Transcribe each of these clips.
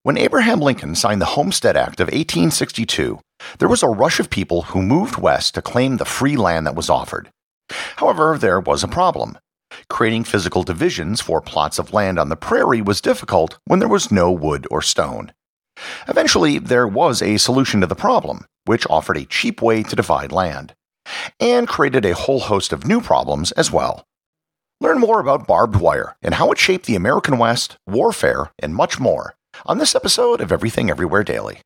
When Abraham Lincoln signed the Homestead Act of 1862, there was a rush of people who moved west to claim the free land that was offered. However, there was a problem. Creating physical divisions for plots of land on the prairie was difficult when there was no wood or stone. Eventually, there was a solution to the problem, which offered a cheap way to divide land, and created a whole host of new problems as well. Learn more about barbed wire and how it shaped the American West, warfare, and much more on this episode of Everything Everywhere Daily.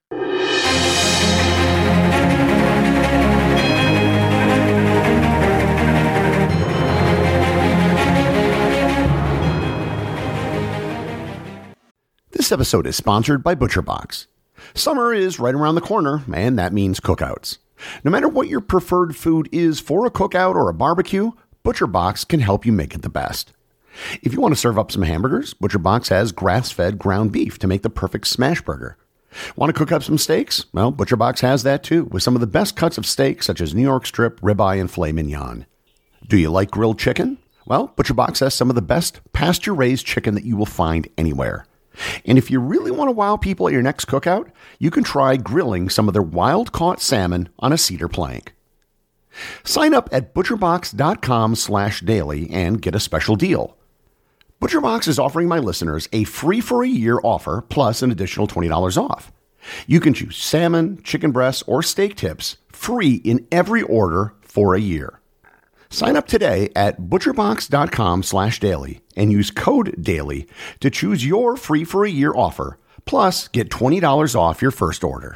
This episode is sponsored by ButcherBox. Summer is right around the corner, and that means cookouts. No matter what your preferred food is for a cookout or a barbecue, ButcherBox can help you make it the best. If you want to serve up some hamburgers, ButcherBox has grass-fed ground beef to make the perfect smash burger. Want to cook up some steaks? Well, ButcherBox has that too, with some of the best cuts of steak such as New York strip, ribeye, and filet mignon. Do you like grilled chicken? Well, ButcherBox has some of the best pasture-raised chicken that you will find anywhere. And if you really want to wow people at your next cookout, you can try grilling some of their wild-caught salmon on a cedar plank. Sign up at butcherbox.com/daily and get a special deal. ButcherBox is offering my listeners a free for a year offer plus an additional $20 off. You can choose salmon, chicken breasts, or steak tips free in every order for a year. Sign up today at butcherbox.com/daily and use code DAILY to choose your free for a year offer, plus get $20 off your first order.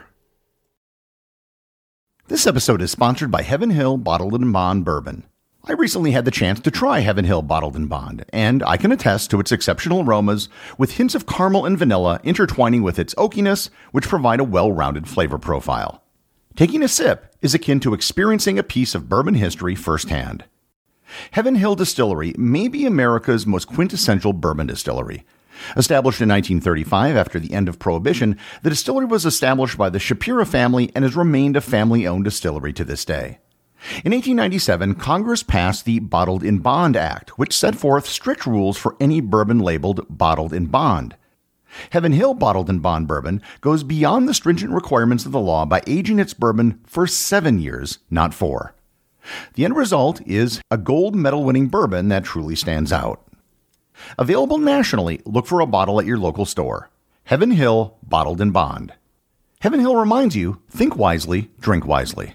This episode is sponsored by Heaven Hill Bottled & Bond Bourbon. I recently had the chance to try Heaven Hill Bottled & Bond, and I can attest to its exceptional aromas with hints of caramel and vanilla intertwining with its oakiness, which provide a well-rounded flavor profile. Taking a sip is akin to experiencing a piece of bourbon history firsthand. Heaven Hill Distillery may be America's most quintessential bourbon distillery. Established in 1935 after the end of Prohibition, the distillery was established by the Shapiro family and has remained a family-owned distillery to this day. In 1897, Congress passed the Bottled in Bond Act, which set forth strict rules for any bourbon labeled Bottled in Bond. Heaven Hill Bottled in Bond Bourbon goes beyond the stringent requirements of the law by aging its bourbon for 7 years, not 4. The end result is a gold medal-winning bourbon that truly stands out. Available nationally, look for a bottle at your local store. Heaven Hill Bottled in Bond. Heaven Hill reminds you, think wisely, drink wisely.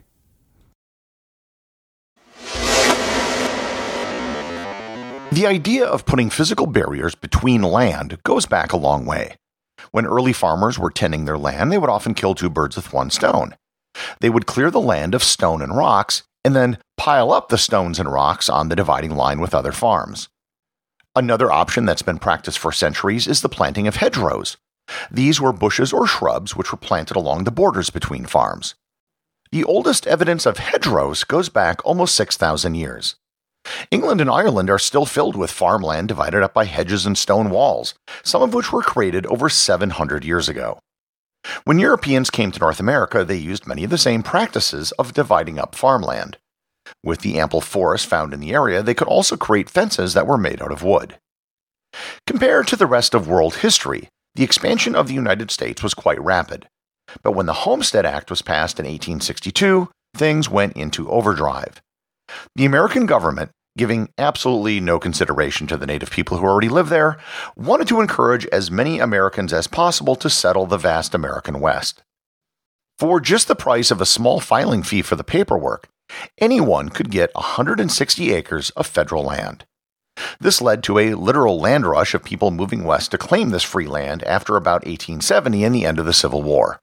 The idea of putting physical barriers between land goes back a long way. When early farmers were tending their land, they would often kill two birds with one stone. They would clear the land of stone and rocks, and then pile up the stones and rocks on the dividing line with other farms. Another option that's been practiced for centuries is the planting of hedgerows. These were bushes or shrubs which were planted along the borders between farms. The oldest evidence of hedgerows goes back almost 6,000 years. England and Ireland are still filled with farmland divided up by hedges and stone walls, some of which were created over 700 years ago. When Europeans came to North America, they used many of the same practices of dividing up farmland. With the ample forest found in the area, they could also create fences that were made out of wood. Compared to the rest of world history, the expansion of the United States was quite rapid. But when the Homestead Act was passed in 1862, things went into overdrive. The American government, giving absolutely no consideration to the native people who already lived there, wanted to encourage as many Americans as possible to settle the vast American West. For just the price of a small filing fee for the paperwork, anyone could get 160 acres of federal land. This led to a literal land rush of people moving west to claim this free land after about 1870 and the end of the Civil War.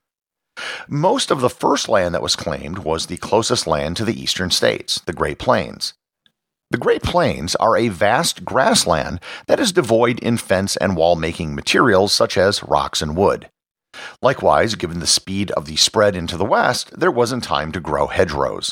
Most of the first land that was claimed was the closest land to the eastern states, the Great Plains. The Great Plains are a vast grassland that is devoid in fence and wall-making materials such as rocks and wood. Likewise, given the speed of the spread into the west, there wasn't time to grow hedgerows.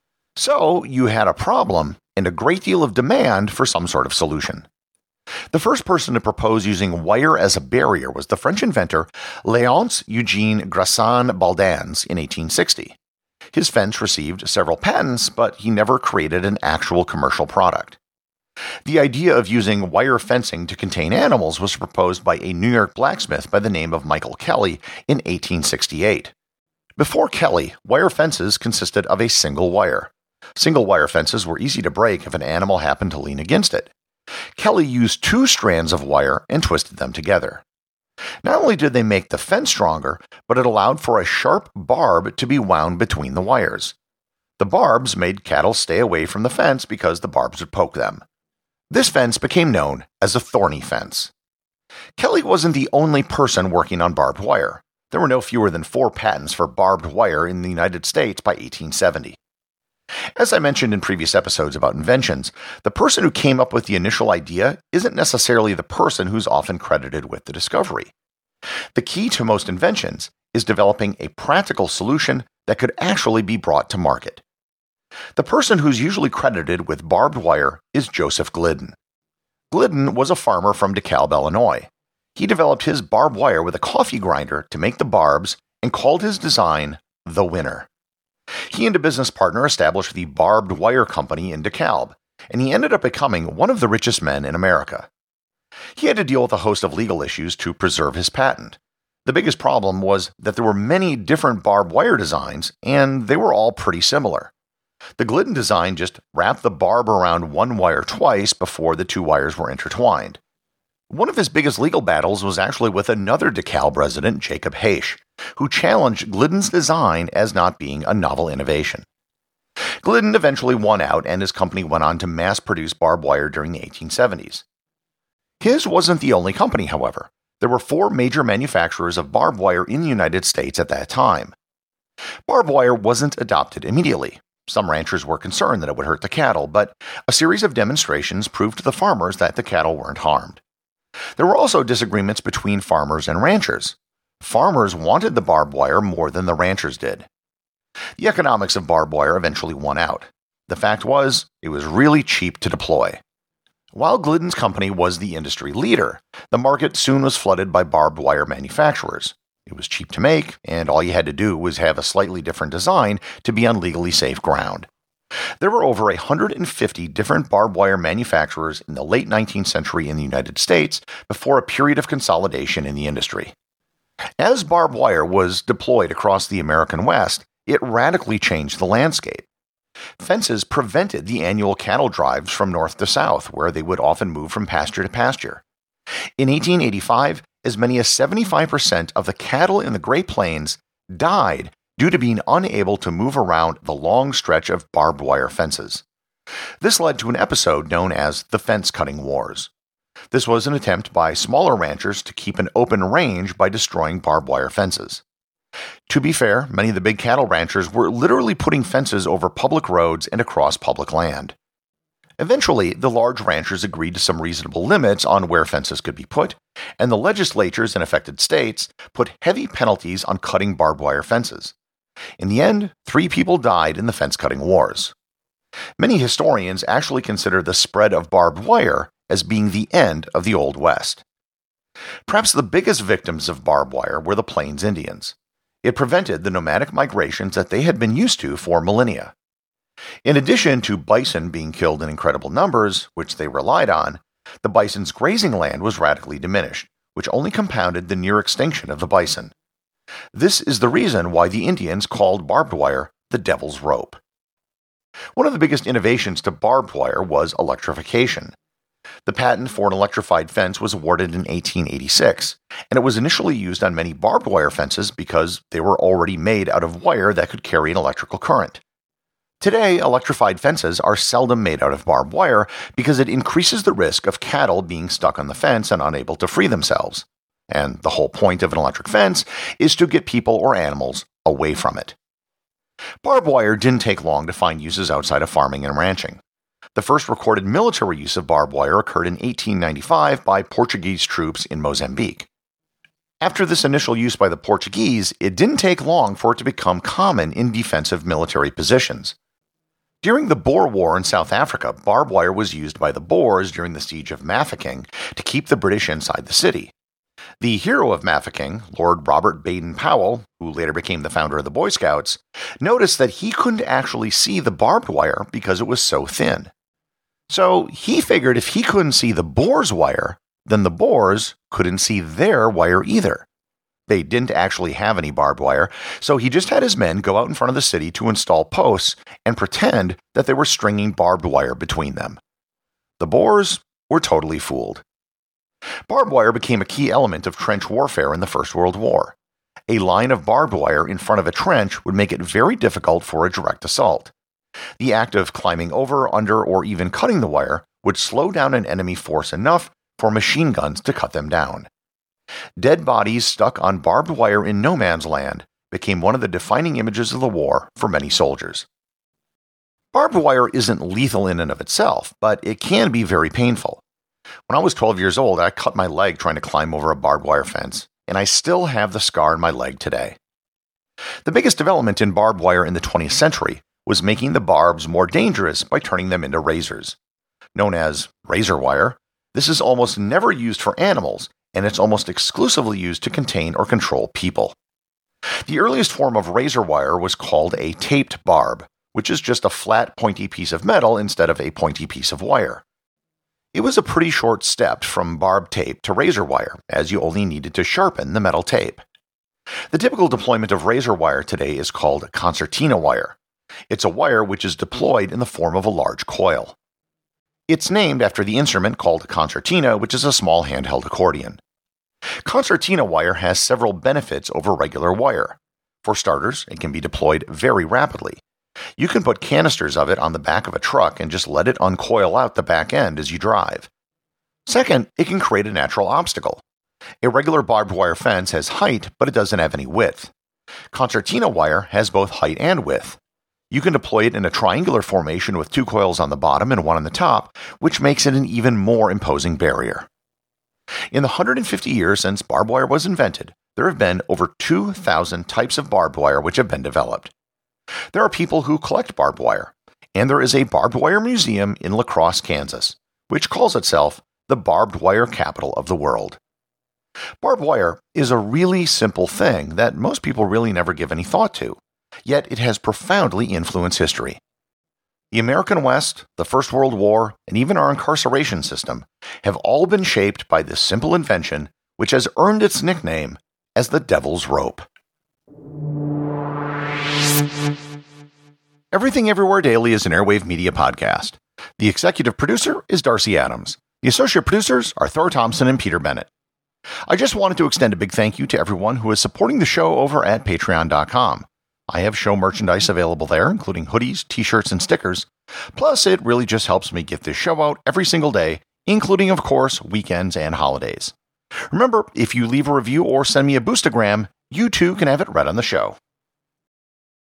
So you had a problem and a great deal of demand for some sort of solution. The first person to propose using wire as a barrier was the French inventor Léonce Eugène Grassin-Baldans in 1860. His fence received several patents, but he never created an actual commercial product. The idea of using wire fencing to contain animals was proposed by a New York blacksmith by the name of Michael Kelly in 1868. Before Kelly, wire fences consisted of a single wire. Single wire fences were easy to break if an animal happened to lean against it. Kelly used 2 strands of wire and twisted them together. Not only did they make the fence stronger, but it allowed for a sharp barb to be wound between the wires. The barbs made cattle stay away from the fence because the barbs would poke them. This fence became known as a thorny fence. Kelly wasn't the only person working on barbed wire. There were no fewer than 4 patents for barbed wire in the United States by 1870. As I mentioned in previous episodes about inventions, the person who came up with the initial idea isn't necessarily the person who's often credited with the discovery. The key to most inventions is developing a practical solution that could actually be brought to market. The person who's usually credited with barbed wire is Joseph Glidden. Glidden was a farmer from DeKalb, Illinois. He developed his barbed wire with a coffee grinder to make the barbs and called his design the Winner. He and a business partner established the Barbed Wire Company in DeKalb, and he ended up becoming one of the richest men in America. He had to deal with a host of legal issues to preserve his patent. The biggest problem was that there were many different barbed wire designs, and they were all pretty similar. The Glidden design just wrapped the barb around one wire twice before the 2 wires were intertwined. One of his biggest legal battles was actually with another DeKalb resident, Jacob Haish, who challenged Glidden's design as not being a novel innovation. Glidden eventually won out, and his company went on to mass-produce barbed wire during the 1870s. His wasn't the only company, however. There were 4 major manufacturers of barbed wire in the United States at that time. Barbed wire wasn't adopted immediately. Some ranchers were concerned that it would hurt the cattle, but a series of demonstrations proved to the farmers that the cattle weren't harmed. There were also disagreements between farmers and ranchers. Farmers wanted the barbed wire more than the ranchers did. The economics of barbed wire eventually won out. The fact was, it was really cheap to deploy. While Glidden's company was the industry leader, the market soon was flooded by barbed wire manufacturers. It was cheap to make, and all you had to do was have a slightly different design to be on legally safe ground. There were over 150 different barbed wire manufacturers in the late 19th century in the United States before a period of consolidation in the industry. As barbed wire was deployed across the American West, it radically changed the landscape. Fences prevented the annual cattle drives from north to south, where they would often move from pasture to pasture. In 1885, as many as 75% of the cattle in the Great Plains died due to being unable to move around the long stretch of barbed wire fences. This led to an episode known as the Fence Cutting Wars. This was an attempt by smaller ranchers to keep an open range by destroying barbed wire fences. To be fair, many of the big cattle ranchers were literally putting fences over public roads and across public land. Eventually, the large ranchers agreed to some reasonable limits on where fences could be put, and the legislatures in affected states put heavy penalties on cutting barbed wire fences. In the end, 3 people died in the fence-cutting wars. Many historians actually consider the spread of barbed wire as being the end of the Old West. Perhaps the biggest victims of barbed wire were the Plains Indians. It prevented the nomadic migrations that they had been used to for millennia. In addition to bison being killed in incredible numbers, which they relied on, the bison's grazing land was radically diminished, which only compounded the near extinction of the bison. This is the reason why the Indians called barbed wire the devil's rope. One of the biggest innovations to barbed wire was electrification. The patent for an electrified fence was awarded in 1886, and it was initially used on many barbed wire fences because they were already made out of wire that could carry an electrical current. Today, electrified fences are seldom made out of barbed wire because it increases the risk of cattle being stuck on the fence and unable to free themselves. And the whole point of an electric fence is to get people or animals away from it. Barbed wire didn't take long to find uses outside of farming and ranching. The first recorded military use of barbed wire occurred in 1895 by Portuguese troops in Mozambique. After this initial use by the Portuguese, it didn't take long for it to become common in defensive military positions. During the Boer War in South Africa, barbed wire was used by the Boers during the siege of Mafeking to keep the British inside the city. The hero of Mafeking, Lord Robert Baden-Powell, who later became the founder of the Boy Scouts, noticed that he couldn't actually see the barbed wire because it was so thin. So he figured if he couldn't see the Boers' wire, then the Boers couldn't see their wire either. They didn't actually have any barbed wire, so he just had his men go out in front of the city to install posts and pretend that they were stringing barbed wire between them. The Boers were totally fooled. Barbed wire became a key element of trench warfare in the First World War. A line of barbed wire in front of a trench would make it very difficult for a direct assault. The act of climbing over, under, or even cutting the wire would slow down an enemy force enough for machine guns to cut them down. Dead bodies stuck on barbed wire in no man's land became one of the defining images of the war for many soldiers. Barbed wire isn't lethal in and of itself, but it can be very painful. When I was 12 years old, I cut my leg trying to climb over a barbed wire fence, and I still have the scar in my leg today. The biggest development in barbed wire in the 20th century was making the barbs more dangerous by turning them into razors. Known as razor wire, this is almost never used for animals, and it's almost exclusively used to contain or control people. The earliest form of razor wire was called a taped barb, which is just a flat, pointy piece of metal instead of a pointy piece of wire. It was a pretty short step from barb tape to razor wire, as you only needed to sharpen the metal tape. The typical deployment of razor wire today is called concertina wire. It's a wire which is deployed in the form of a large coil. It's named after the instrument called concertina, which is a small handheld accordion. Concertina wire has several benefits over regular wire. For starters, it can be deployed very rapidly. You can put canisters of it on the back of a truck and just let it uncoil out the back end as you drive. Second, it can create a natural obstacle. A regular barbed wire fence has height, but it doesn't have any width. Concertina wire has both height and width. You can deploy it in a triangular formation with 2 coils on the bottom and 1 on the top, which makes it an even more imposing barrier. In the 150 years since barbed wire was invented, there have been over 2,000 types of barbed wire which have been developed. There are people who collect barbed wire, and there is a barbed wire museum in La Crosse, Kansas, which calls itself the barbed wire capital of the world. Barbed wire is a really simple thing that most people really never give any thought to, yet it has profoundly influenced history. The American West, the First World War, and even our incarceration system have all been shaped by this simple invention, which has earned its nickname as the Devil's Rope. Everything Everywhere Daily is an Airwave Media podcast. The executive producer is Darcy Adams. The associate producers are Thor Thompson and Peter Bennett. I just wanted to extend a big thank you to everyone who is supporting the show over at patreon.com. I have show merchandise available there, including hoodies, t-shirts, and stickers. Plus, it really just helps me get this show out every single day, including, of course, weekends and holidays. Remember, if you leave a review or send me a boostagram, you too can have it read on the show.